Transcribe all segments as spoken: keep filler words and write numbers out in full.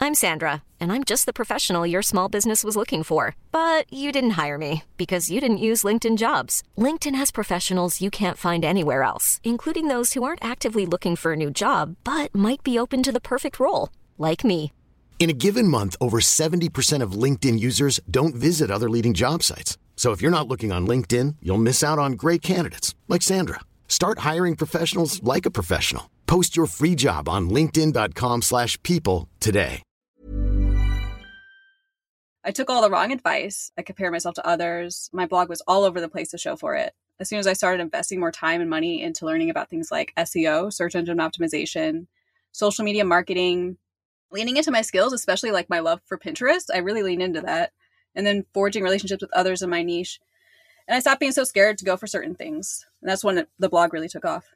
I'm Sandra, and I'm just the professional your small business was looking for. But you didn't hire me because you didn't use LinkedIn Jobs. LinkedIn has professionals you can't find anywhere else, including those who aren't actively looking for a new job, but might be open to the perfect role, like me. In a given month, over seventy percent of LinkedIn users don't visit other leading job sites. So if you're not looking on LinkedIn, you'll miss out on great candidates like Sandra. Start hiring professionals like a professional. Post your free job on linkedin.com slash people today. I took all the wrong advice. I compared myself to others. My blog was all over the place to show for it. As soon as I started investing more time and money into learning about things like S E O, search engine optimization, social media marketing, leaning into my skills, especially like my love for Pinterest, I really leaned into that. And then forging relationships with others in my niche. And I stopped being so scared to go for certain things. And that's when it, the blog really took off.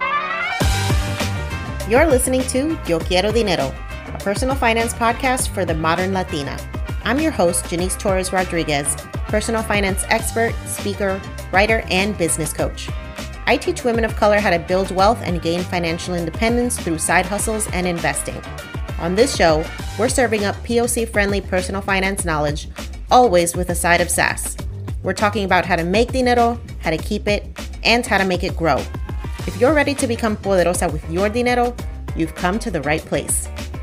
You're listening to Yo Quiero Dinero, a personal finance podcast for the modern Latina. I'm your host, Janice Torres Rodriguez, personal finance expert, speaker, writer, and business coach. I teach women of color how to build wealth and gain financial independence through side hustles and investing. On this show, we're serving up P O C-friendly personal finance knowledge, always with a side of sass. We're talking about how to make dinero, how to keep it, and how to make it grow. If you're ready to become poderosa with your dinero, you've come to the right place.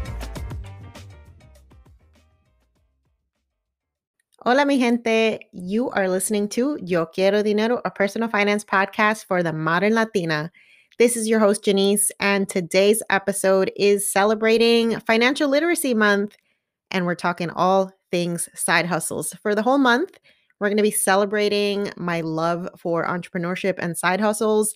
Hola, mi gente. You are listening to Yo Quiero Dinero, a personal finance podcast for the modern Latina. This is your host, Janice, and today's episode is celebrating Financial Literacy Month, and we're talking all things side hustles. For the whole month, we're going to be celebrating my love for entrepreneurship and side hustles.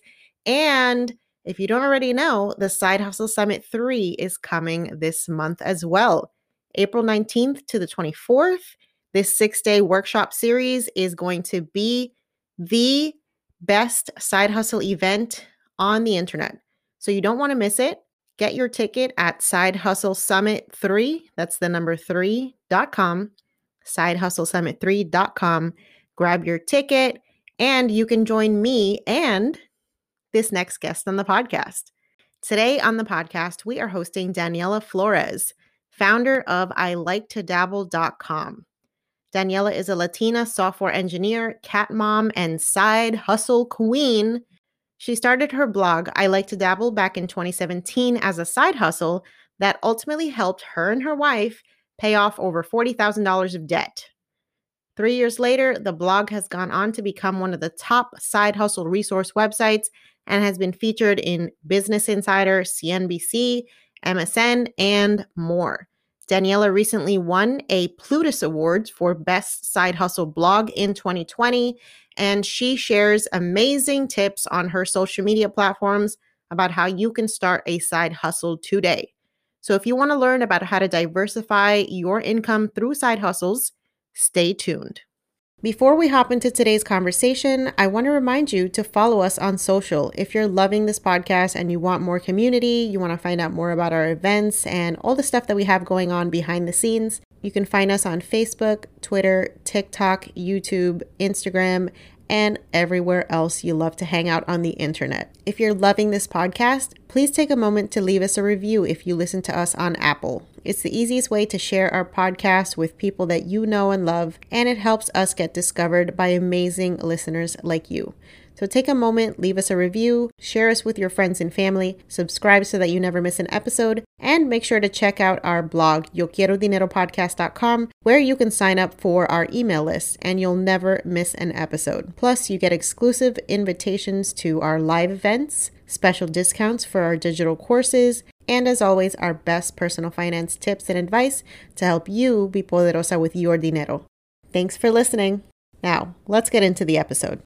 And if you don't already know, the Side Hustle Summit three is coming this month as well. April nineteenth to the twenty-fourth, this six-day workshop series is going to be the best side hustle event on the internet. So you don't want to miss it. Get your ticket at Side Hustle Summit three, that's the number three dot com. Side Hustle Summit three dot com. Grab your ticket and you can join me and this next guest on the podcast. Today on the podcast, we are hosting Daniela Flores, founder of I like to dabble dot com. Daniela is a Latina software engineer, cat mom, and side hustle queen. She started her blog, I Like to Dabble, back in twenty seventeen as a side hustle that ultimately helped her and her wife pay off over forty thousand dollars of debt. Three years later, the blog has gone on to become one of the top side hustle resource websites and has been featured in Business Insider, C N B C, M S N, and more. Daniela recently won a Plutus Award for Best Side Hustle Blog in twenty twenty, and she shares amazing tips on her social media platforms about how you can start a side hustle today. So if you want to learn about how to diversify your income through side hustles, stay tuned. Before we hop into today's conversation, I want to remind you to follow us on social. If you're loving this podcast and you want more community, you want to find out more about our events and all the stuff that we have going on behind the scenes, you can find us on Facebook, Twitter, TikTok, YouTube, Instagram, and everywhere else you love to hang out on the internet. If you're loving this podcast, please take a moment to leave us a review if you listen to us on Apple. It's the easiest way to share our podcast with people that you know and love, and it helps us get discovered by amazing listeners like you. So take a moment, leave us a review, share us with your friends and family, subscribe so that you never miss an episode, and make sure to check out our blog, yo quiero dinero podcast dot com, where you can sign up for our email list and you'll never miss an episode. Plus, you get exclusive invitations to our live events, special discounts for our digital courses, and as always, our best personal finance tips and advice to help you be poderosa with your dinero. Thanks for listening. Now, let's get into the episode.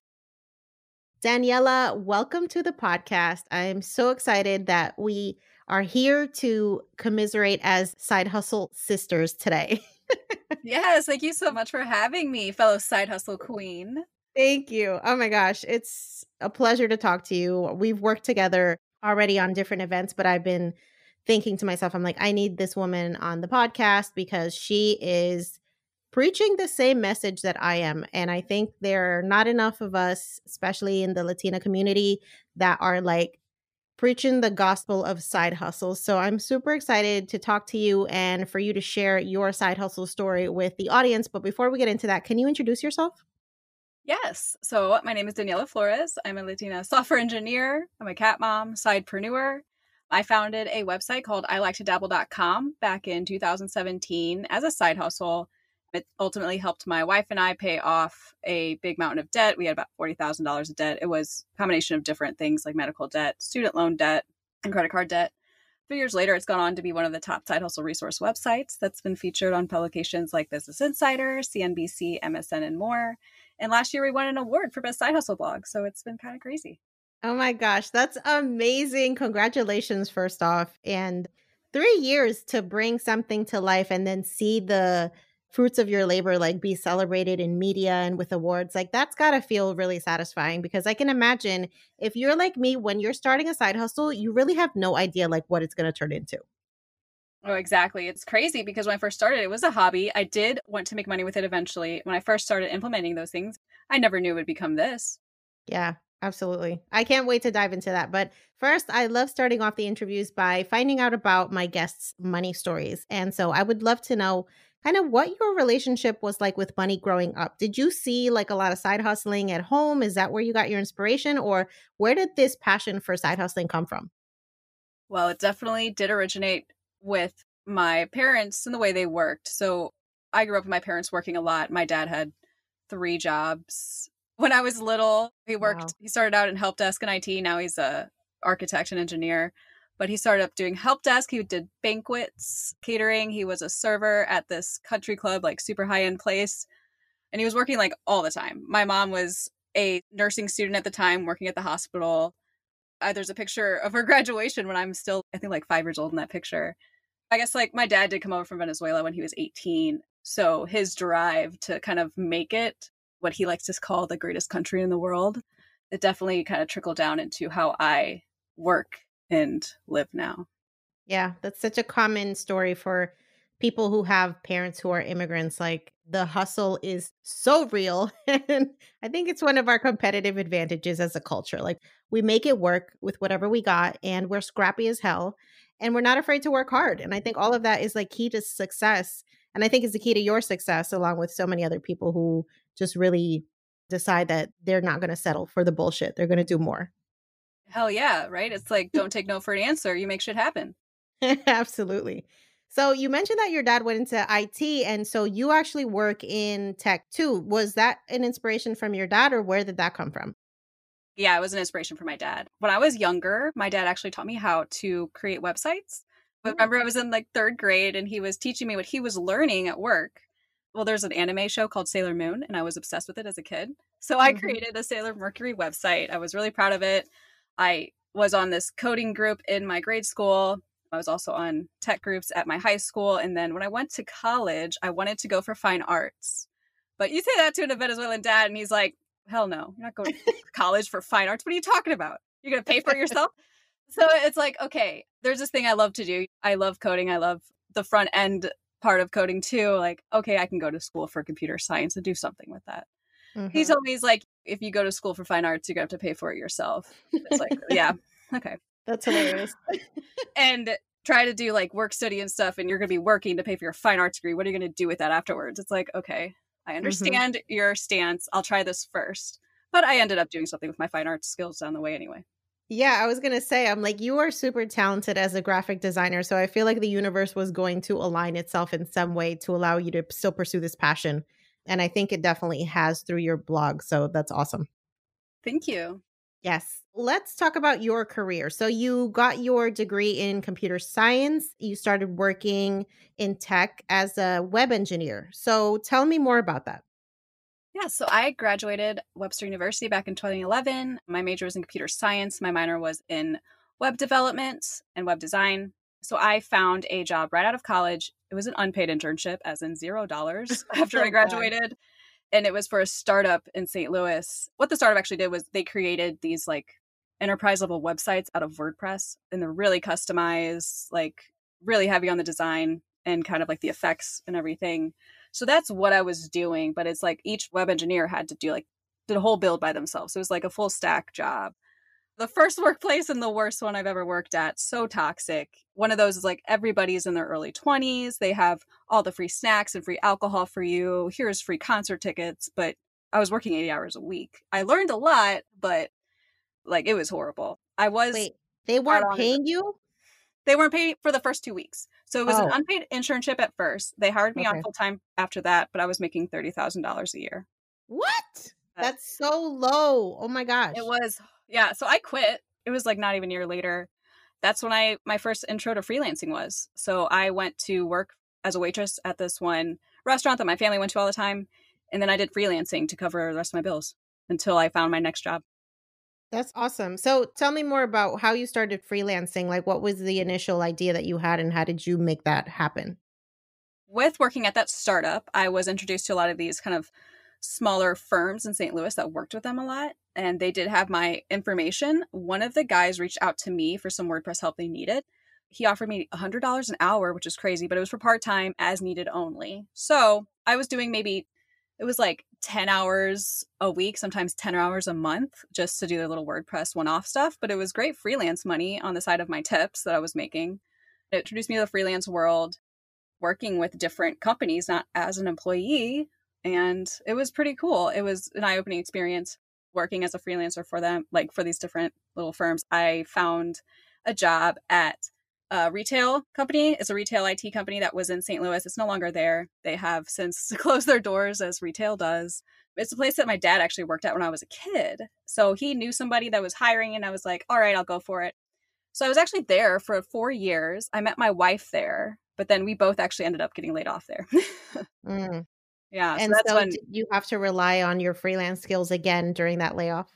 Daniela, welcome to the podcast. I am so excited that we are here to commiserate as side hustle sisters today. Yes, thank you so much for having me, fellow side hustle queen. Thank you. Oh my gosh, it's a pleasure to talk to you. We've worked together already on different events, but I've been thinking to myself, I'm like, I need this woman on the podcast because she is preaching the same message that I am. And I think there are not enough of us, especially in the Latina community, that are like preaching the gospel of side hustles. So I'm super excited to talk to you and for you to share your side hustle story with the audience. But before we get into that, can you introduce yourself? Yes. So my name is Daniela Flores. I'm a Latina software engineer. I'm a cat mom, sidepreneur. I founded a website called I like to dabble dot com back in two thousand seventeen as a side hustle. It ultimately helped my wife and I pay off a big mountain of debt. We had about forty thousand dollars of debt. It was a combination of different things like medical debt, student loan debt, and credit card debt. Three years later, it's gone on to be one of the top side hustle resource websites that's been featured on publications like Business Insider, C N B C, M S N, and more. And last year, we won an award for Best Side Hustle Blog. So it's been kind of crazy. Oh my gosh, that's amazing. Congratulations, first off. And three years to bring something to life and then see the fruits of your labor like be celebrated in media and with awards. Like that's got to feel really satisfying because I can imagine if you're like me, when you're starting a side hustle, you really have no idea like what it's going to turn into. Oh, exactly. It's crazy because when I first started, it was a hobby. I did want to make money with it eventually. When I first started implementing those things, I never knew it would become this. Yeah, absolutely. I can't wait to dive into that. But first, I love starting off the interviews by finding out about my guests' money stories. And so I would love to know kind of what your relationship was like with money growing up. Did you see like a lot of side hustling at home? Is that where you got your inspiration? Or where did this passion for side hustling come from? Well, it definitely did originate with my parents and the way they worked. So I grew up with my parents working a lot. My dad had three jobs. When I was little, he worked, wow. He started out in help desk and I T. Now he's a architect and engineer, but he started up doing help desk. He did banquets, catering. He was a server at this country club, like super high end place. And he was working like all the time. My mom was a nursing student at the time working at the hospital. Uh, there's a picture of her graduation when I'm still, I think like five years old in that picture. I guess like my dad did come over from Venezuela when he was eighteen. So his drive to kind of make it what he likes to call the greatest country in the world, it definitely kind of trickled down into how I work and live now. Yeah, that's such a common story for people who have parents who are immigrants. Like the hustle is so real. And I think it's one of our competitive advantages as a culture. Like we make it work with whatever we got and we're scrappy as hell and we're not afraid to work hard. And I think all of that is like key to success. And I think it's the key to your success, along with so many other people who just really decide that they're not going to settle for the bullshit. They're going to do more. Hell yeah, right? It's like, don't take no for an answer. You make shit happen. Absolutely. So you mentioned that your dad went into I T, and so you actually work in tech too. Was that an inspiration from your dad, or where did that come from? Yeah, it was an inspiration from my dad. When I was younger, my dad actually taught me how to create websites. But remember, I was in like third grade, and he was teaching me what he was learning at work. Well, there's an anime show called Sailor Moon, and I was obsessed with it as a kid. So I mm-hmm. created a Sailor Mercury website. I was really proud of it. I was on this coding group in my grade school. I was also on tech groups at my high school. And then when I went to college, I wanted to go for fine arts. But you say that to a Venezuelan dad, and he's like, hell no, you're not going to college for fine arts. What are you talking about? You're going to pay for it yourself? So it's like, okay, there's this thing I love to do. I love coding. I love the front end part of coding too. Like, okay, I can go to school for computer science and do something with that. Mm-hmm. He told me, he's like, if you go to school for fine arts, you're going to have to pay for it yourself. It's like, yeah, okay. That's hilarious. And try to do like work study and stuff, and you're going to be working to pay for your fine arts degree. What are you going to do with that afterwards? It's like, okay, I understand mm-hmm. your stance. I'll try this first. But I ended up doing something with my fine arts skills down the way anyway. Yeah, I was going to say, I'm like, you are super talented as a graphic designer. So I feel like the universe was going to align itself in some way to allow you to still pursue this passion. And I think it definitely has through your blog. So that's awesome. Thank you. Yes. Let's talk about your career. So you got your degree in computer science. You started working in tech as a web engineer. So tell me more about that. Yeah, so I graduated Webster University back in twenty eleven. My major was in computer science. My minor was in web development and web design. So I found a job right out of college. It was an unpaid internship, as in zero dollars after I graduated. And it was for a startup in Saint Louis. What the startup actually did was they created these like enterprise level websites out of WordPress. And they're really customized, like really heavy on the design and kind of like the effects and everything. So that's what I was doing. But it's like each web engineer had to do like, did a whole build by themselves. So it was like a full stack job. The first workplace and the worst one I've ever worked at. So toxic. One of those is like everybody's in their early twenties. They have all the free snacks and free alcohol for you. Here's free concert tickets. But I was working eighty hours a week. I learned a lot, but like it was horrible. I was. Wait, they weren't paying you? They weren't paid for the first two weeks. So it was Oh. an unpaid internship at first. They hired me Okay. on full time after that, but I was making thirty thousand dollars a year. What? That's so low. Oh my gosh. It was, yeah. So I quit. It was like not even a year later. That's when I, my first intro to freelancing was. So I went to work as a waitress at this one restaurant that my family went to all the time. And then I did freelancing to cover the rest of my bills until I found my next job. That's awesome. So tell me more about how you started freelancing. Like, what was the initial idea that you had and how did you make that happen? With working at that startup, I was introduced to a lot of these kind of smaller firms in Saint Louis that worked with them a lot. And they did have my information. One of the guys reached out to me for some WordPress help they needed. He offered me one hundred dollars an hour, which is crazy, but it was for part-time as needed only. So I was doing maybe, it was like ten hours a week, sometimes ten hours a month, just to do the little WordPress one-off stuff. But it was great freelance money on the side of my tips that I was making. It introduced me to the freelance world, working with different companies, not as an employee. And it was pretty cool. It was an eye-opening experience working as a freelancer for them, like for these different little firms. I found a job at a retail company. It's a retail I T company that was in Saint Louis. It's no longer there. They have since closed their doors, as retail does. It's a place that my dad actually worked at when I was a kid. So he knew somebody that was hiring, and I was like, all right, I'll go for it. So I was actually there for four years. I met my wife there, but then we both actually ended up getting laid off there. Mm. Yeah. And so that's so when did you have to rely on your freelance skills again during that layoff?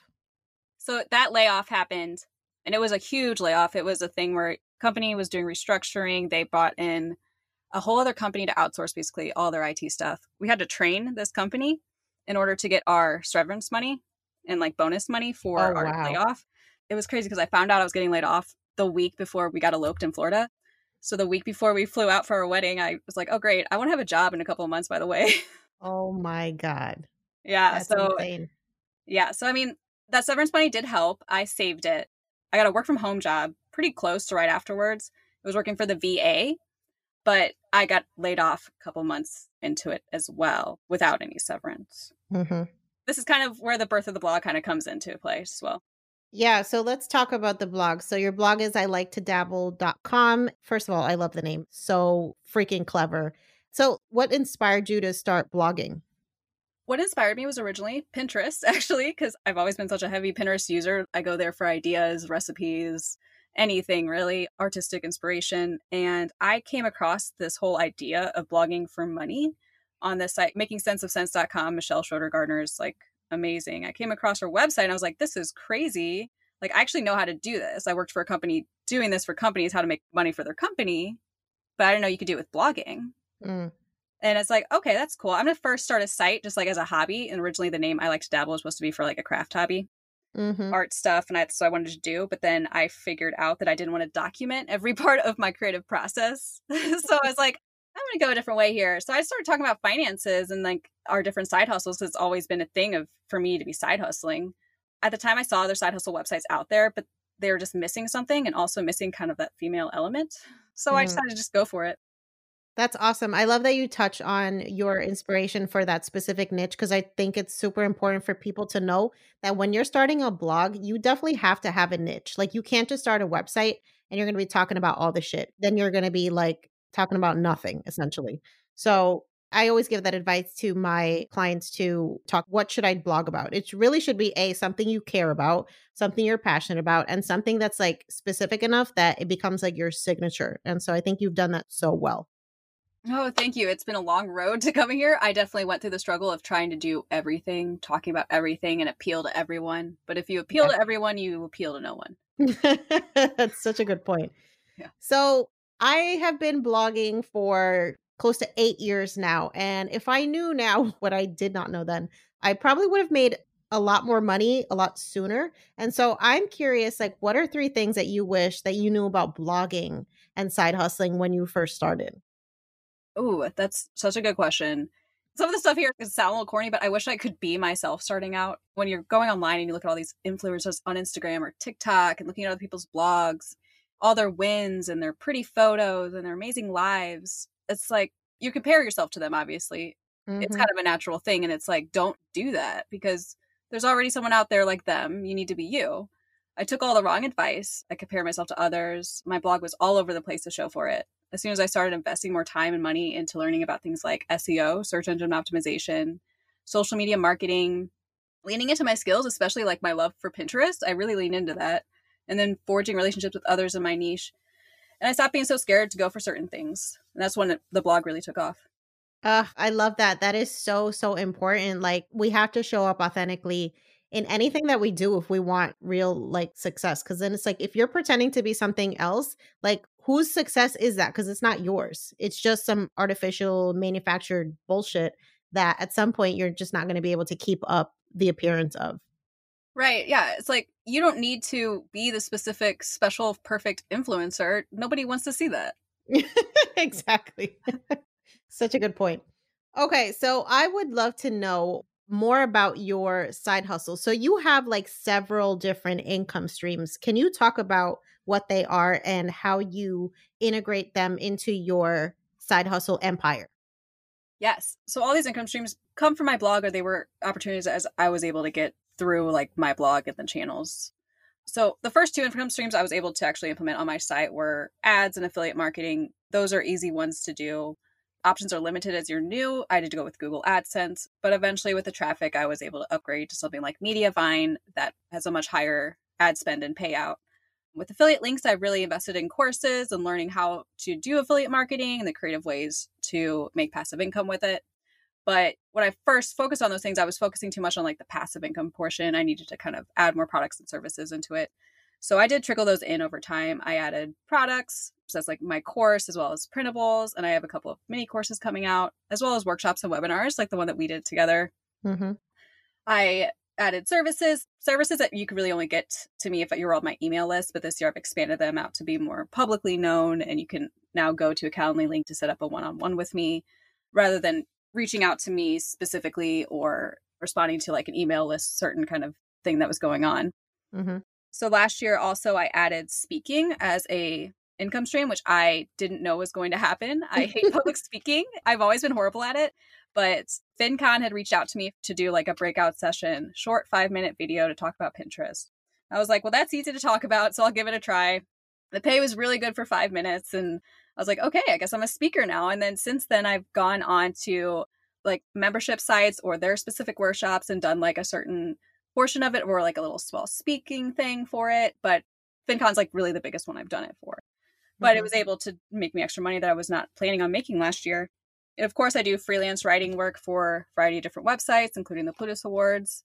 So that layoff happened, and it was a huge layoff. It was a thing where company was doing restructuring. They brought in a whole other company to outsource basically all their I T stuff. We had to train this company in order to get our severance money and like bonus money for Oh, our wow. layoff. It was crazy because I found out I was getting laid off the week before we got eloped in Florida. So the week before we flew out for our wedding, I was like, oh, great. I want to have a job in a couple of months, by the way. Oh my God. Yeah. That's so insane. Yeah. So, I mean, that severance money did help. I saved it. I got a work from home job pretty close to right afterwards. I was working for the V A, but I got laid off a couple months into it as well without any severance. Mm-hmm. This is kind of where the birth of the blog kind of comes into play as well. Yeah, so let's talk about the blog. So your blog is I like to dabble dot com. First of all, I love the name. So freaking clever. So what inspired you to start blogging? What inspired me was originally Pinterest, actually, because I've always been such a heavy Pinterest user. I go there for ideas, recipes, anything really, artistic inspiration. And I came across this whole idea of blogging for money on this site, making sense of sense dot com. Michelle Schroeder Gardner's like amazing. I came across her website and I was like, this is crazy. Like, I actually know how to do this. I worked for a company doing this for companies, how to make money for their company, but I didn't know you could do it with blogging. Mm. And it's like, okay, that's cool. I'm going to first start a site just like as a hobby. And originally the name I Like to Dabble was supposed to be for like a craft hobby, Mm-hmm. art stuff. And that's what I wanted to do. But then I figured out that I didn't want to document every part of my creative process. So I was like, I'm going to go a different way here. So I started talking about finances and like our different side hustles. It's always been a thing of for me to be side hustling. At the time I saw other side hustle websites out there, but they were just missing something and also missing kind of that female element. So Mm. I decided to just go for it. That's awesome. I love that you touch on your inspiration for that specific niche because I think it's super important for people to know that when you're starting a blog, you definitely have to have a niche. Like you can't just start a website and you're going to be talking about all the shit. Then you're going to be like talking about nothing essentially. So I always give that advice to my clients to talk, what should I blog about? It really should be a something you care about, something you're passionate about, and something that's like specific enough that it becomes like your signature. And so I think you've done that so well. Oh, thank you. It's been a long road to coming here. I definitely went through the struggle of trying to do everything, talking about everything and appeal to everyone. But if you appeal Yeah. to everyone, you appeal to no one. That's such a good point. Yeah. So I have been blogging for close to eight years now. And if I knew now what I did not know then, I probably would have made a lot more money a lot sooner. And so I'm curious, like, what are three things that you wish that you knew about blogging and side hustling when you first started? Oh, that's such a good question. Some of the stuff here is sound a little corny, but I wish I could be myself starting out. When you're going online and you look at all these influencers on Instagram or TikTok and looking at other people's blogs, all their wins and their pretty photos and their amazing lives, it's like you compare yourself to them, obviously. Mm-hmm. It's kind of a natural thing. And it's like, don't do that because there's already someone out there like them. You need to be you. I took all the wrong advice. I compared myself to others. My blog was all over the place to show for it. As soon as I started investing more time and money into learning about things like S E O, search engine optimization, social media marketing, leaning into my skills, especially like my love for Pinterest, I really leaned into that. And then forging relationships with others in my niche. And I stopped being so scared to go for certain things. And that's when it, the blog really took off. Uh, I love that. That is so, so important. Like we have to show up authentically in anything that we do if we want real like success. Cause then it's like, if you're pretending to be something else, like whose success is that? Cause it's not yours. It's just some artificial manufactured bullshit that at some point you're just not going to be able to keep up the appearance of. Right. Yeah. It's like, you don't need to be the specific, special, perfect influencer. Nobody wants to see that. Exactly. Such a good point. Okay. So I would love to know more about your side hustle. So you have like several different income streams. Can you talk about what they are and how you integrate them into your side hustle empire? Yes. So all these income streams come from my blog, or they were opportunities as I was able to get through like my blog and the channels. So the first two income streams I was able to actually implement on my site were ads and affiliate marketing. Those are easy ones to do. Options are limited as you're new. I did go with Google AdSense, but eventually with the traffic, I was able to upgrade to something like Mediavine that has a much higher ad spend and payout. With affiliate links, I really invested in courses and learning how to do affiliate marketing and the creative ways to make passive income with it. But when I first focused on those things, I was focusing too much on like the passive income portion. I needed to kind of add more products and services into it. So I did trickle those in over time. I added products, so that's like my course, as well as printables. And I have a couple of mini courses coming out, as well as workshops and webinars, like the one that we did together. Mm-hmm. I added services, services that you could really only get to me if you were on my email list. But this year I've expanded them out to be more publicly known. And you can now go to a Calendly link to set up a one-on-one with me rather than reaching out to me specifically or responding to like an email list, certain kind of thing that was going on. Mm-hmm. So last year also I added speaking as a income stream, which I didn't know was going to happen. I hate public speaking. I've always been horrible at it. But FinCon had reached out to me to do like a breakout session, short five minute video to talk about Pinterest. I was like, well, that's easy to talk about, so I'll give it a try. The pay was really good for five minutes. And I was like, okay, I guess I'm a speaker now. And then since then, I've gone on to like membership sites or their specific workshops and done like a certain portion of it or like a little small speaking thing for it. But FinCon's like really the biggest one I've done it for. But mm-hmm. It was able to make me extra money that I was not planning on making last year. And of course, I do freelance writing work for a variety of different websites, including the Plutus Awards.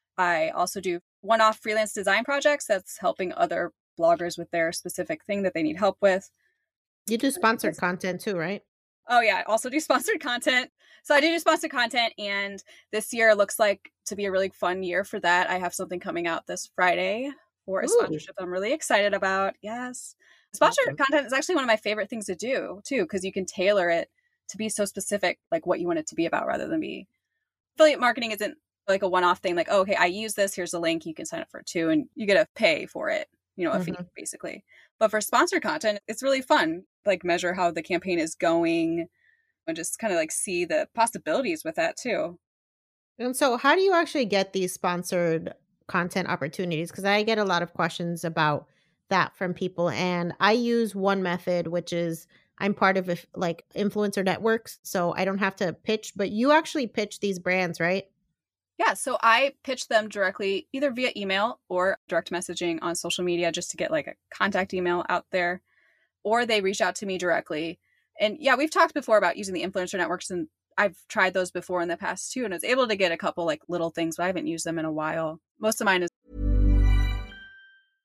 I also do one-off freelance design projects that's helping other bloggers with their specific thing that they need help with. You do sponsored content too, right? Oh, yeah. I also do sponsored content. So I do do sponsored content. And this year looks like to be a really fun year for that. I have something coming out this Friday for a Ooh. sponsorship I'm really excited about. Yes. Sponsored awesome. content is actually one of my favorite things to do, too, because you can tailor it to be so specific, like what you want it to be about rather than be. Affiliate marketing isn't like a one-off thing. Like, oh, okay, I use this. Here's a link. You can sign up for it too. And you get to pay for it, you know, a mm-hmm. fee basically. But for sponsored content, it's really fun. Like measure how the campaign is going and just kind of like see the possibilities with that too. And so how do you actually get these sponsored content opportunities? Because I get a lot of questions about that from people. And I use one method, which is I'm part of like influencer networks. So I don't have to pitch, but you actually pitch these brands, right? Yeah. So I pitch them directly either via email or direct messaging on social media just to get like a contact email out there, or they reach out to me directly. And yeah, we've talked before about using the influencer networks, and I've tried those before in the past too. And I was able to get a couple like little things, but I haven't used them in a while. Most of mine is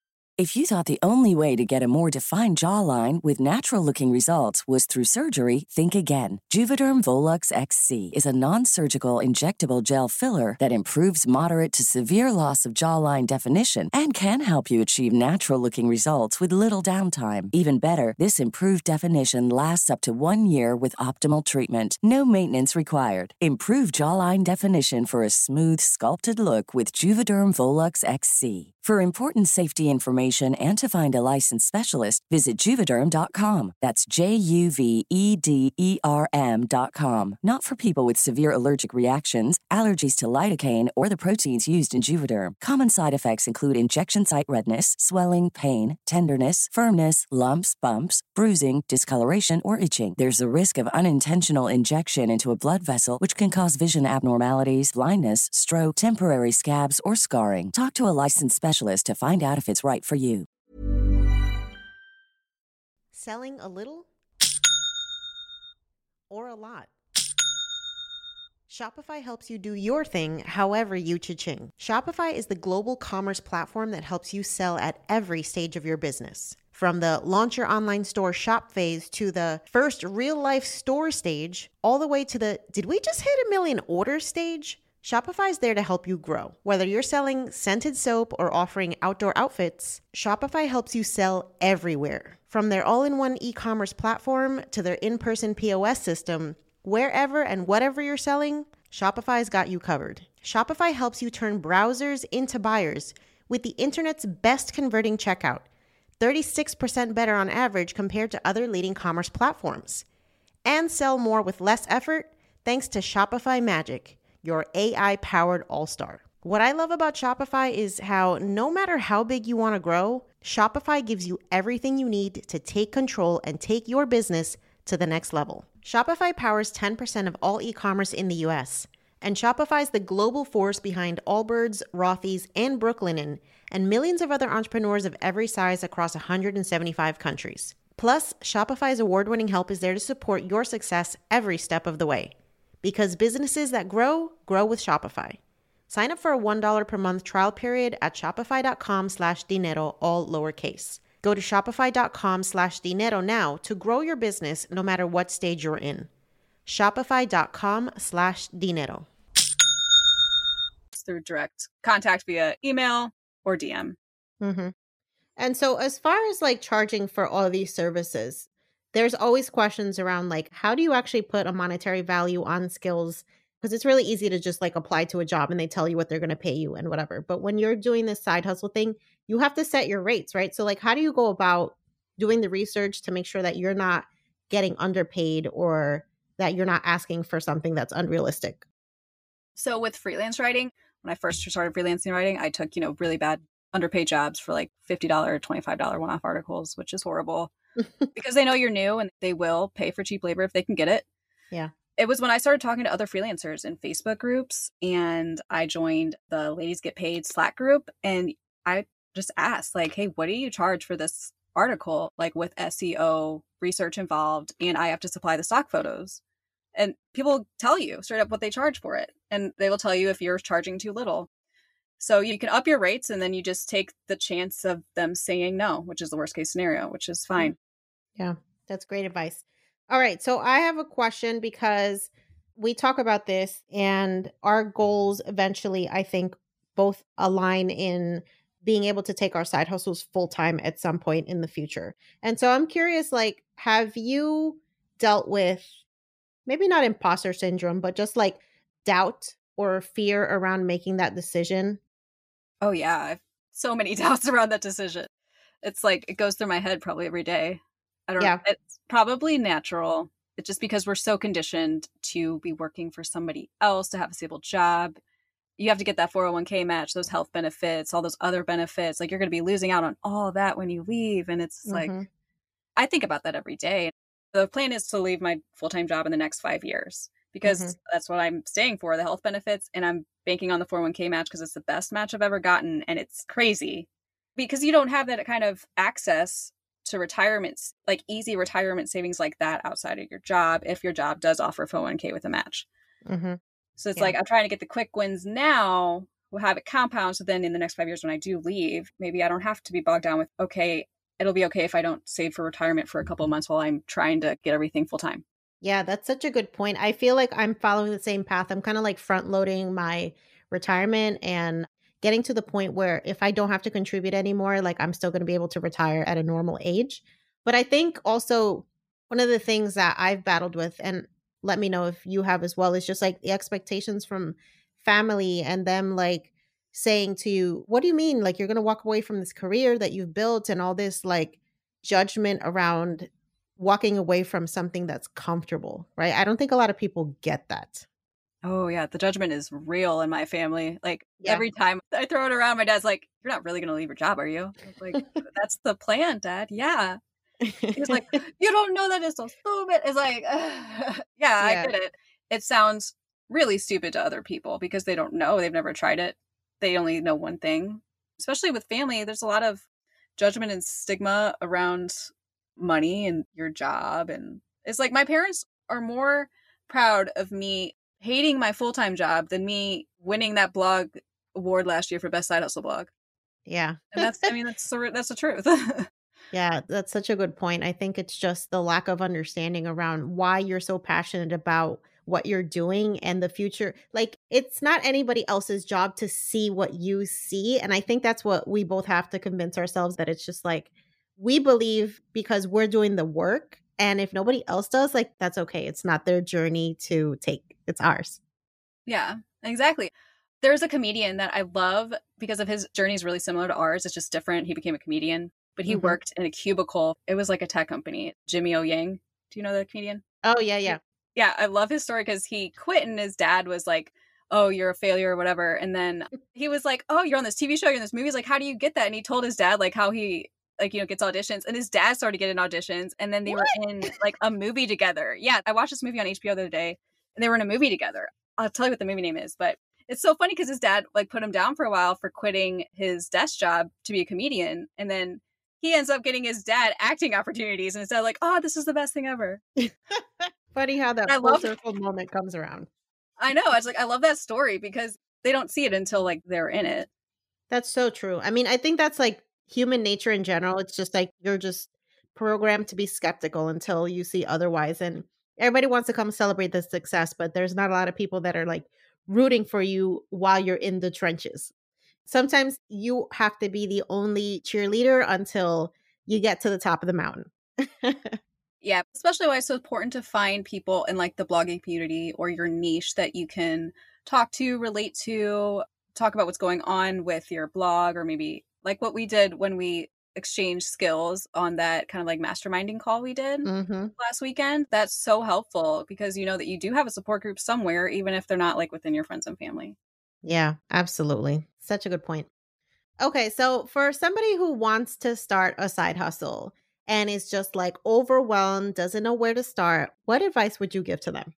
If you thought the only way to get a more defined jawline with natural-looking results was through surgery, think again. Juvederm Volux X C is a non-surgical injectable gel filler that improves moderate to severe loss of jawline definition and can help you achieve natural-looking results with little downtime. Even better, this improved definition lasts up to one year with optimal treatment. No maintenance required. Improve jawline definition for a smooth, sculpted look with Juvederm Volux X C. For important safety information and to find a licensed specialist, visit Juvederm dot com. That's J U V E D E R M dot com. Not for people with severe allergic reactions, allergies to lidocaine, or the proteins used in Juvederm. Common side effects include injection site redness, swelling, pain, tenderness, firmness, lumps, bumps, bruising, discoloration, or itching. There's a risk of unintentional injection into a blood vessel, which can cause vision abnormalities, blindness, stroke, temporary scabs, or scarring. Talk to a licensed specialist to find out if it's right for you. Selling a little or a lot? Shopify helps you do your thing however you cha-ching. Shopify is the global commerce platform that helps you sell at every stage of your business. From the launch your online store shop phase to the first real-life store stage, all the way to the did we just hit a million orders stage? Shopify is there to help you grow. Whether you're selling scented soap or offering outdoor outfits, Shopify helps you sell everywhere. From their all-in-one e-commerce platform to their in-person P O S system, wherever and whatever you're selling, Shopify's got you covered. Shopify helps you turn browsers into buyers with the internet's best converting checkout, thirty-six percent better on average compared to other leading commerce platforms. And sell more with less effort thanks to Shopify Magic, your A I-powered all-star. What I love about Shopify is how no matter how big you want to grow, Shopify gives you everything you need to take control and take your business to the next level. Shopify powers ten percent of all e-commerce in the U S, and Shopify is the global force behind Allbirds, Rothy's, and Brooklinen, and millions of other entrepreneurs of every size across one hundred seventy-five countries. Plus, Shopify's award-winning help is there to support your success every step of the way. Because businesses that grow, grow with Shopify. Sign up for a one dollar per month trial period at shopify.com slash dinero, all lowercase. Go to shopify.com slash dinero now to grow your business no matter what stage you're in. Shopify.com slash dinero. Through direct contact via email or D M. Mm-hmm. And so as far as like charging for all these services, there's always questions around like, how do you actually put a monetary value on skills? Because it's really easy to just like apply to a job and they tell you what they're going to pay you and whatever. But when you're doing this side hustle thing, you have to set your rates, right? So like, how do you go about doing the research to make sure that you're not getting underpaid or that you're not asking for something that's unrealistic? So with freelance writing, when I first started freelancing writing, I took, you know, really bad underpaid jobs for like fifty dollars, twenty-five dollars one-off articles, which is horrible. Because they know you're new and they will pay for cheap labor if they can get it. Yeah. It was when I started talking to other freelancers in Facebook groups and I joined the Ladies Get Paid Slack group. And I just asked like, hey, what do you charge for this article? Like with S E O research involved and I have to supply the stock photos. And people tell you straight up what they charge for it. And they will tell you if you're charging too little. So you can up your rates and then you just take the chance of them saying no, which is the worst case scenario, which is fine. Yeah, that's great advice. All right. So I have a question because we talk about this and our goals eventually, I think, both align in being able to take our side hustles full time at some point in the future. And so I'm curious, like, have you dealt with maybe not imposter syndrome, but just like doubt or fear around making that decision? Oh, yeah. I have so many doubts around that decision. It's like it goes through my head probably every day. I don't yeah. know. It's probably natural. It's just because we're so conditioned to be working for somebody else, to have a stable job. You have to get that four oh one k match, those health benefits, all those other benefits. Like you're going to be losing out on all of that when you leave. And it's mm-hmm. like, I think about that every day. The plan is to leave my full-time job in the next five years because mm-hmm. that's what I'm staying for, the health benefits. And I'm banking on the four oh one k match because it's the best match I've ever gotten. And it's crazy because you don't have that kind of access to retirements, like easy retirement savings like that outside of your job if your job does offer four oh one k with a match. Mm-hmm. So it's yeah. like I'm trying to get the quick wins now we'll have it compound. So then in the next five years when I do leave, maybe I don't have to be bogged down with, okay, it'll be okay if I don't save for retirement for a couple of months while I'm trying to get everything full time. Yeah, that's such a good point. I feel like I'm following the same path. I'm kind of like front loading my retirement and getting to the point where if I don't have to contribute anymore, like I'm still going to be able to retire at a normal age. But I think also one of the things that I've battled with, and let me know if you have as well, is just like the expectations from family and them like saying to you, what do you mean? Like you're going to walk away from this career that you've built and all this like judgment around walking away from something that's comfortable, right? I don't think a lot of people get that. Oh yeah, the judgment is real in my family. Like Yeah. every time I throw it around, my dad's like, "You're not really going to leave your job, are you?" I was like, "That's the plan, Dad." Yeah. He's like, "You don't know that, it's so stupid." It's like, yeah, yeah, I get it. It sounds really stupid to other people because they don't know. They've never tried it. They only know one thing. Especially with family, there's a lot of judgment and stigma around money and your job. And it's like my parents are more proud of me hating my full-time job than me winning that blog award last year for Best Side Hustle blog. Yeah. And that's, I mean, that's the, that's the truth. Yeah, that's such a good point. I think it's just the lack of understanding around why you're so passionate about what you're doing and the future. Like, it's not anybody else's job to see what you see. And I think that's what we both have to convince ourselves, that it's just like, we believe because we're doing the work. And if nobody else does, like, that's okay. It's not their journey to take. It's ours. Yeah, exactly. There's a comedian that I love because of his journey is really similar to ours. It's just different. He became a comedian, but he mm-hmm. worked in a cubicle. It was like a tech company. Jimmy O Yang. Do you know that comedian? Oh, yeah, yeah. Yeah, I love his story because he quit and his dad was like, "Oh, you're a failure," or whatever. And then he was like, "Oh, you're on this T V show, you're in this movie." He's like, "How do you get that?" And he told his dad like how he like, you know, gets auditions, and his dad started getting auditions, and then they what? were in like a movie together. Yeah, I watched this movie on H B O the other day, and they were in a movie together. I'll tell you what the movie name is, but it's so funny because his dad like put him down for a while for quitting his desk job to be a comedian, and then he ends up getting his dad acting opportunities, and his dad like, "Oh, this is the best thing ever." Funny how that full circle moment comes around. I know. I was like, I love that story because they don't see it until like they're in it. That's so true. I mean, I think that's like human nature in general. It's just like you're just programmed to be skeptical until you see otherwise. And everybody wants to come celebrate the success, but there's not a lot of people that are like rooting for you while you're in the trenches. Sometimes you have to be the only cheerleader until you get to the top of the mountain. Yeah, especially why it's so important to find people in like the blogging community or your niche that you can talk to, relate to, talk about what's going on with your blog, or maybe like what we did when we exchanged skills on that kind of like masterminding call we did mm-hmm. last weekend. That's so helpful because you know that you do have a support group somewhere, even if they're not like within your friends and family. Yeah, absolutely. Such a good point. Okay, so for somebody who wants to start a side hustle and is just like overwhelmed, doesn't know where to start, what advice would you give to them?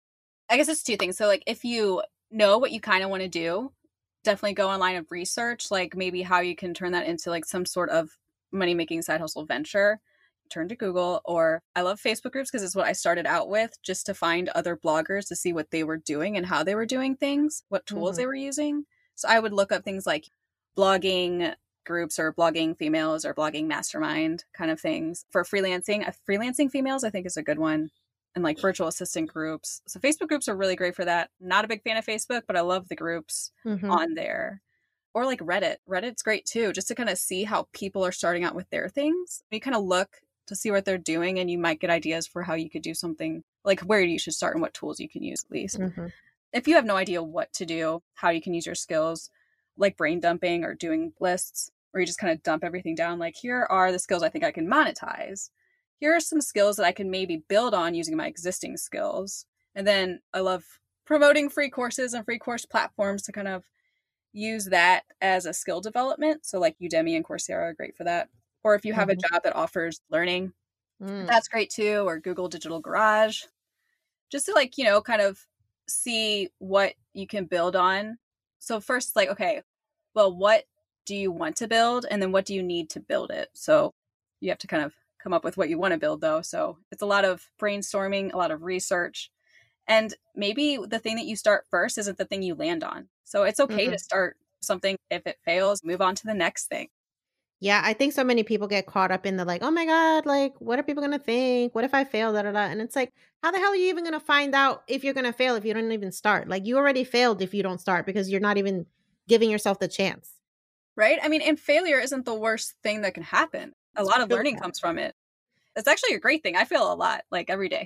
I guess it's two things. So like if you know what you kind of want to do, definitely go online and research like maybe how you can turn that into like some sort of money-making side hustle venture. Turn to Google, or I love Facebook groups because it's what I started out with, just to find other bloggers to see what they were doing and how they were doing things, what tools mm-hmm. they were using. So I would look up things like blogging groups or blogging females or blogging mastermind kind of things for freelancing. Uh, freelancing females, I think, is a good one. And like virtual assistant groups. So Facebook groups are really great for that. Not a big fan of Facebook, but I love the groups mm-hmm. on there. Or like Reddit. Reddit's great too, just to kind of see how people are starting out with their things. You kind of look to see what they're doing and you might get ideas for how you could do something, like where you should start and what tools you can use at least. Mm-hmm. If you have no idea what to do, how you can use your skills, like brain dumping or doing lists, where you just kind of dump everything down. Like, here are the skills I think I can monetize. Here are some skills that I can maybe build on using my existing skills. And then I love promoting free courses and free course platforms to kind of use that as a skill development. So like Udemy and Coursera are great for that. Or if you have mm-hmm. a job that offers learning, mm. that's great too. Or Google Digital Garage, just to like, you know, kind of see what you can build on. So first, like, okay, well, what do you want to build? And then what do you need to build it? So you have to kind of come up with what you want to build though. So it's a lot of brainstorming, a lot of research. And maybe the thing that you start first isn't the thing you land on. So it's okay mm-hmm. to start something. If it fails, move on to the next thing. Yeah, I think so many people get caught up in the like, oh my God, like, what are people going to think? What if I fail? Da, da, da. And it's like, how the hell are you even going to find out if you're going to fail if you don't even start? Like, you already failed if you don't start because you're not even giving yourself the chance. Right? I mean, and failure isn't the worst thing that can happen. A lot of learning comes from it. It's actually a great thing. I fail a lot, like every day.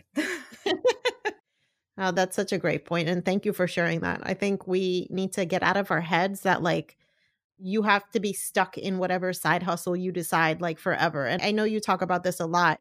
Oh, that's such a great point. And thank you for sharing that. I think we need to get out of our heads that like, you have to be stuck in whatever side hustle you decide like forever. And I know you talk about this a lot.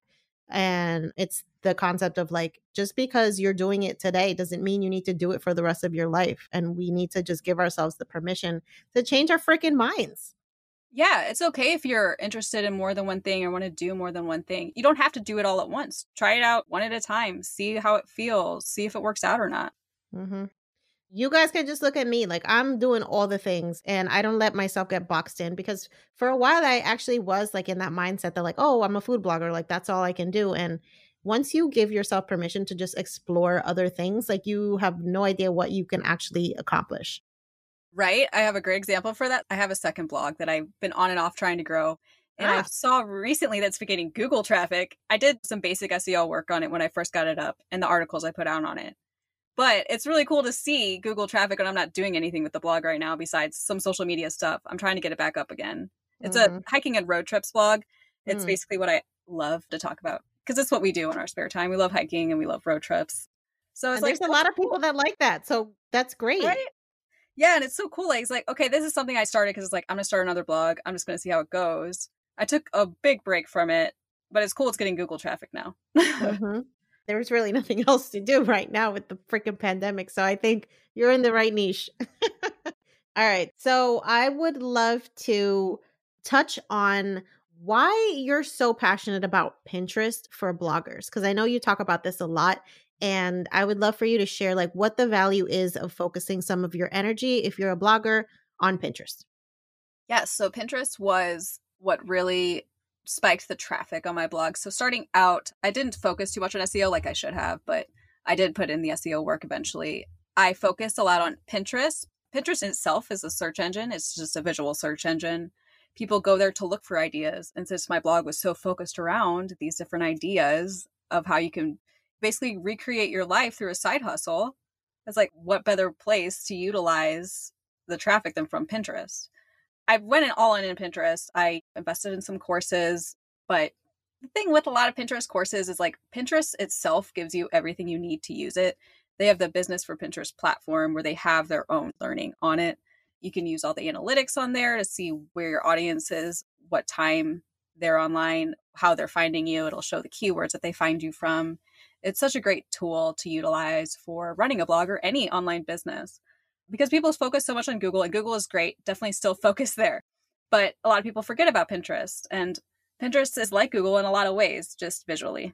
And it's the concept of like, just because you're doing it today doesn't mean you need to do it for the rest of your life. And we need to just give ourselves the permission to change our freaking minds. Yeah, it's okay if you're interested in more than one thing or want to do more than one thing. You don't have to do it all at once. Try it out one at a time. See how it feels. See if it works out or not. Mm-hmm. You guys can just look at me like I'm doing all the things and I don't let myself get boxed in because for a while I actually was like in that mindset that like, oh, I'm a food blogger. Like that's all I can do. And once you give yourself permission to just explore other things, like you have no idea what you can actually accomplish. Right. I have a great example for that. I have a second blog that I've been on and off trying to grow. And ah. I saw recently that's been getting Google traffic. I did some basic S E O work on it when I first got it up and the articles I put out on it. But it's really cool to see Google traffic when I'm not doing anything with the blog right now besides some social media stuff. I'm trying to get it back up again. It's mm-hmm. a hiking and road trips blog. It's mm. basically what I love to talk about because it's what we do in our spare time. We love hiking and we love road trips. So it's and like there's a lot of people that like that. So that's great. Right? Yeah. And it's so cool. Like, it's like, okay, this is something I started because it's like, I'm going to start another blog. I'm just going to see how it goes. I took a big break from it, but it's cool. It's getting Google traffic now. mm-hmm. There's really nothing else to do right now with the freaking pandemic. So I think you're in the right niche. All right. So I would love to touch on why you're so passionate about Pinterest for bloggers. Because I know you talk about this a lot. And I would love for you to share like what the value is of focusing some of your energy, if you're a blogger, on Pinterest. Yes. So Pinterest was what really spiked the traffic on my blog. So starting out, I didn't focus too much on S E O like I should have, but I did put in the S E O work eventually. I focused a lot on Pinterest. Pinterest in itself is a search engine. It's just a visual search engine. People go there to look for ideas. And since my blog was so focused around these different ideas of how you can basically recreate your life through a side hustle, it's like, what better place to utilize the traffic than from Pinterest? I went in all in in Pinterest. I invested in some courses, but the thing with a lot of Pinterest courses is like Pinterest itself gives you everything you need to use it. They have the Business for Pinterest platform where they have their own learning on it. You can use all the analytics on there to see where your audience is, what time they're online, how they're finding you. It'll show the keywords that they find you from. It's such a great tool to utilize for running a blog or any online business. Because people focus so much on Google, and Google is great, definitely still focus there. But a lot of people forget about Pinterest. And Pinterest is like Google in a lot of ways, just visually.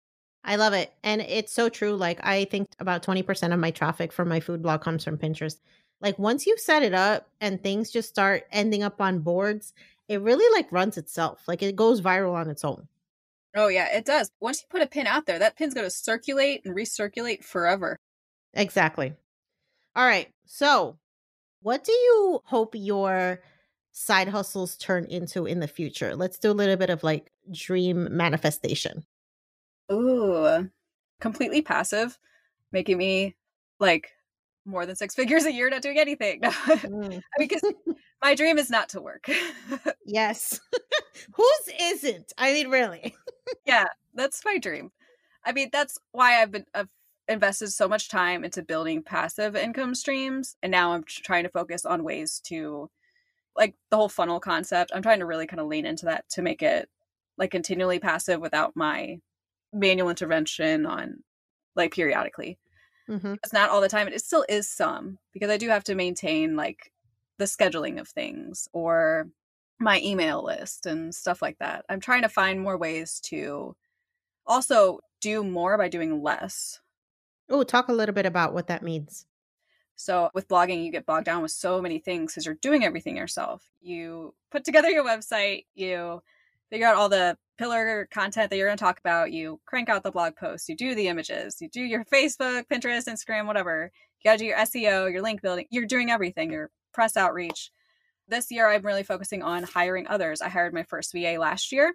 I love it. And it's so true. Like I think about twenty percent of my traffic for my food blog comes from Pinterest. Like once you set it up and things just start ending up on boards, it really like runs itself. Like it goes viral on its own. Oh yeah, it does. Once you put a pin out there, that pin's going to circulate and recirculate forever. Exactly. All right. So what do you hope your side hustles turn into in the future? Let's do a little bit of like dream manifestation. Ooh, completely passive, making me like more than six figures a year not doing anything. Mm. Because my dream is not to work. Yes. Whose isn't? I mean, really. Yeah, that's my dream. I mean, that's why I've been I've invested so much time into building passive income streams. And now I'm trying to focus on ways to, like the whole funnel concept. I'm trying to really kind of lean into that to make it like continually passive without my manual intervention on like periodically. Mm-hmm. It's not all the time. It still is some, because I do have to maintain like the scheduling of things or my email list and stuff like that. I'm trying to find more ways to also do more by doing less. Oh, talk a little bit about what that means. So with blogging, you get bogged down with so many things because you're doing everything yourself. You put together your website, you figure out all the pillar content that you're going to talk about, you crank out the blog posts, you do the images, you do your Facebook, Pinterest, Instagram, whatever. You got to do your S E O, your link building. You're doing everything, your press outreach. This year, I'm really focusing on hiring others. I hired my first V A last year,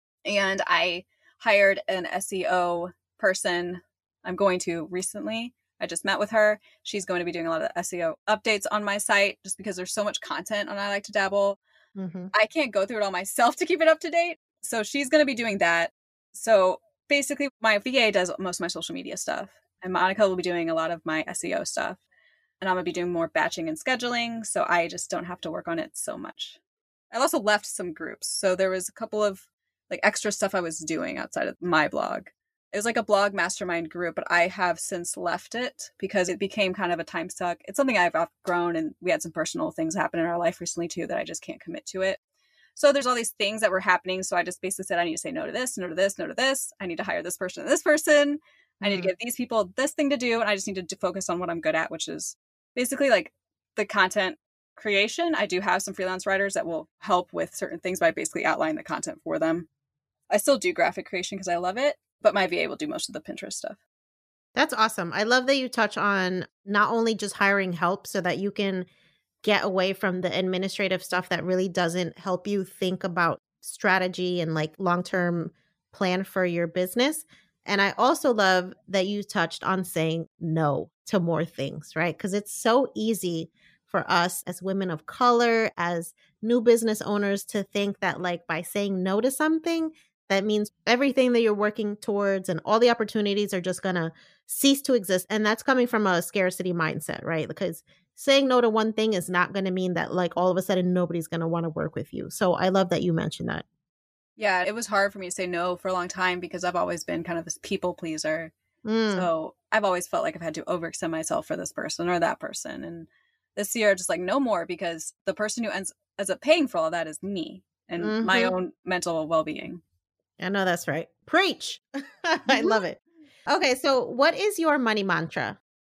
and I hired an S E O person. I'm going to recently. I just met with her. She's going to be doing a lot of S E O updates on my site just because there's so much content on I Like to Dabble. Mm-hmm. I can't go through it all myself to keep it up to date. So she's going to be doing that. So basically, my V A does most of my social media stuff, and Monica will be doing a lot of my S E O stuff. And I'm going to be doing more batching and scheduling, so I just don't have to work on it so much. I also left some groups. So there was a couple of like extra stuff I was doing outside of my blog. It was like a blog mastermind group, but I have since left it because it became kind of a time suck. It's something I've outgrown, and we had some personal things happen in our life recently too that I just can't commit to it. So there's all these things that were happening. So I just basically said, I need to say no to this, no to this, no to this. I need to hire this person and this person. Mm-hmm. I need to give these people this thing to do. And I just need to focus on what I'm good at, which is basically like the content creation. I do have some freelance writers that will help with certain things, but I basically outline the content for them. I still do graphic creation because I love it, but my V A will do most of the Pinterest stuff. That's awesome. I love that you touch on not only just hiring help so that you can get away from the administrative stuff that really doesn't help you think about strategy and like long-term plan for your business. And I also love that you touched on saying no to more things, right? Because it's so easy for us as women of color, as new business owners to think that like by saying no to something, that means everything that you're working towards and all the opportunities are just going to cease to exist. And that's coming from a scarcity mindset, right? Because saying no to one thing is not going to mean that like all of a sudden nobody's going to want to work with you. So I love that you mentioned that. Yeah, it was hard for me to say no for a long time because I've always been kind of this people pleaser. Mm. So I've always felt like I've had to overextend myself for this person or that person. And this year, just like no more, because the person who ends, ends up paying for all that is me and mm-hmm. my own mental well-being. I know that's right. Preach. I love it. Okay, so what is your money mantra?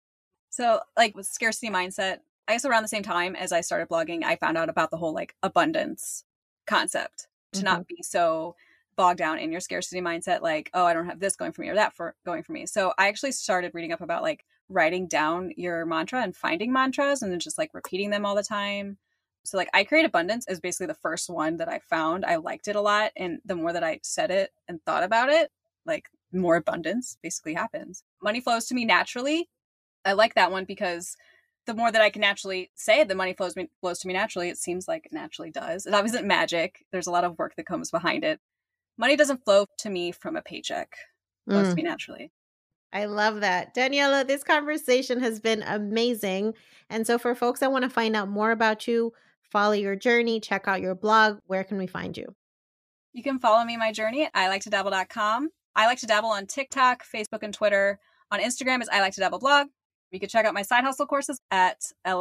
So like with scarcity mindset, I guess around the same time as I started blogging, I found out about the whole like abundance concept. To mm-hmm. not be so bogged down in your scarcity mindset, like, oh, I don't have this going for me or that for going for me. So I actually started reading up about like writing down your mantra and finding mantras and then just like repeating them all the time. So like I Create Abundance is basically the first one that I found. I liked it a lot. And the more that I said it and thought about it, like more abundance basically happens. Money flows to me naturally. I like that one because the more that I can naturally say the money flows me flows to me naturally, it seems like it naturally does. It obviously isn't magic. There's a lot of work that comes behind it. Money doesn't flow to me from a paycheck. It flows mm. to me naturally. I love that. Daniela, this conversation has been amazing. And so for folks that want to find out more about you, follow your journey, check out your blog, where can we find you? You can follow me my journey at I like to dabble dot com. I like to dabble on TikTok, Facebook, and Twitter. On Instagram is I like to dabble blog. You can check out my side hustle courses at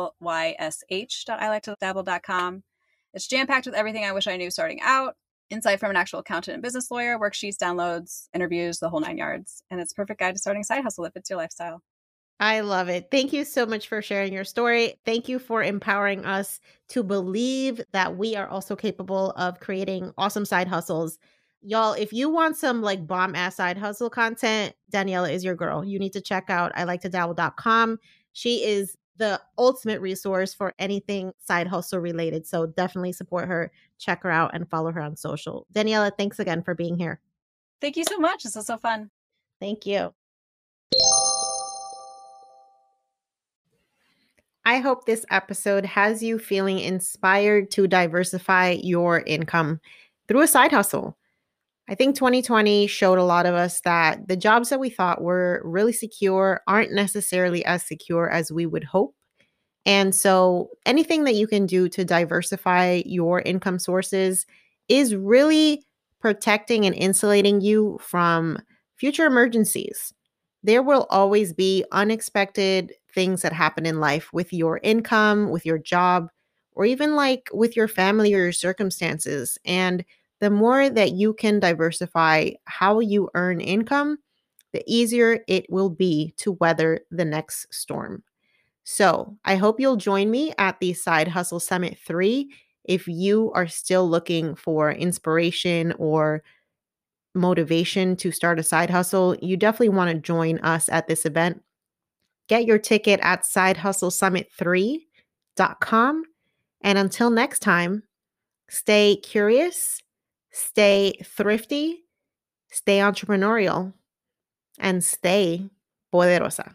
lysh dot I like to dabble dot com. It's jam-packed with everything I wish I knew starting out. Insight from an actual accountant and business lawyer, worksheets, downloads, interviews, the whole nine yards. And it's a perfect guide to starting a side hustle if it's your lifestyle. I love it. Thank you so much for sharing your story. Thank you for empowering us to believe that we are also capable of creating awesome side hustles. Y'all, if you want some like bomb ass side hustle content, Daniela is your girl. You need to check out I like to dabble dot com. She is the ultimate resource for anything side hustle related. So definitely support her, check her out, and follow her on social. Daniela, thanks again for being here. Thank you so much. This was so fun. Thank you. I hope this episode has you feeling inspired to diversify your income through a side hustle. I think twenty twenty showed a lot of us that the jobs that we thought were really secure aren't necessarily as secure as we would hope. And so anything that you can do to diversify your income sources is really protecting and insulating you from future emergencies. There will always be unexpected things that happen in life with your income, with your job, or even like with your family or your circumstances. And the more that you can diversify how you earn income, the easier it will be to weather the next storm. So I hope you'll join me at the Side Hustle Summit three if you are still looking for inspiration or motivation to start a side hustle. You definitely want to join us at this event. Get your ticket at side hustle summit three dot com. And until next time, stay curious, stay thrifty, stay entrepreneurial, and stay poderosa.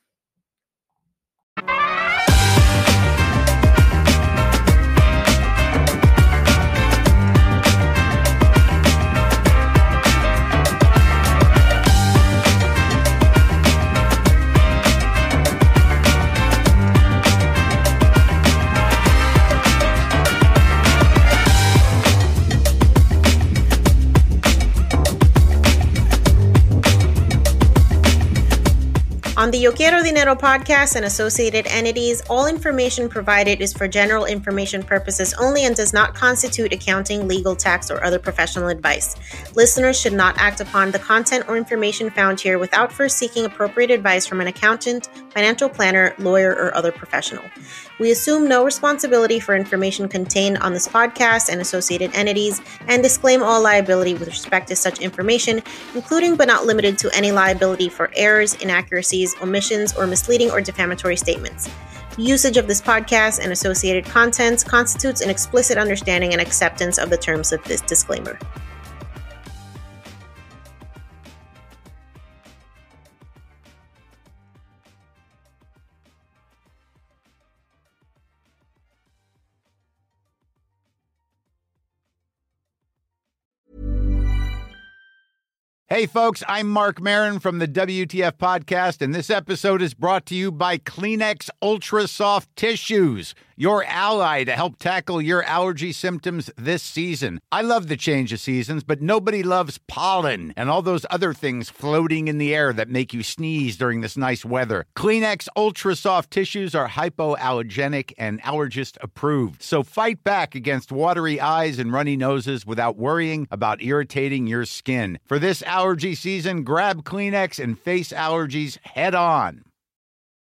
On the Yo Quiero Dinero podcast and associated entities, all information provided is for general information purposes only and does not constitute accounting, legal, tax, or other professional advice. Listeners should not act upon the content or information found here without first seeking appropriate advice from an accountant, financial planner, lawyer, or other professional. We assume no responsibility for information contained on this podcast and associated entities and disclaim all liability with respect to such information, including but not limited to any liability for errors, inaccuracies, omissions, or misleading or defamatory statements. Usage of this podcast and associated contents constitutes an explicit understanding and acceptance of the terms of this disclaimer. Hey, folks, I'm Mark Maron from the W T F Podcast, and this episode is brought to you by Kleenex Ultra Soft Tissues, your ally to help tackle your allergy symptoms this season. I love the change of seasons, but nobody loves pollen and all those other things floating in the air that make you sneeze during this nice weather. Kleenex Ultra Soft Tissues are hypoallergenic and allergist approved, so fight back against watery eyes and runny noses without worrying about irritating your skin. For this allergy season, grab Kleenex and face allergies head on.